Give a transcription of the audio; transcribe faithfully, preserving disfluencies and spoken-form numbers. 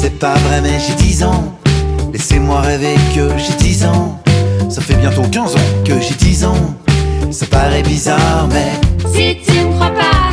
C'est pas vrai mais j'ai dix ans. Laissez-moi rêver que j'ai dix ans. Ça fait bientôt quinze ans que j'ai dix ans. Ça paraît bizarre mais si tu me crois pas,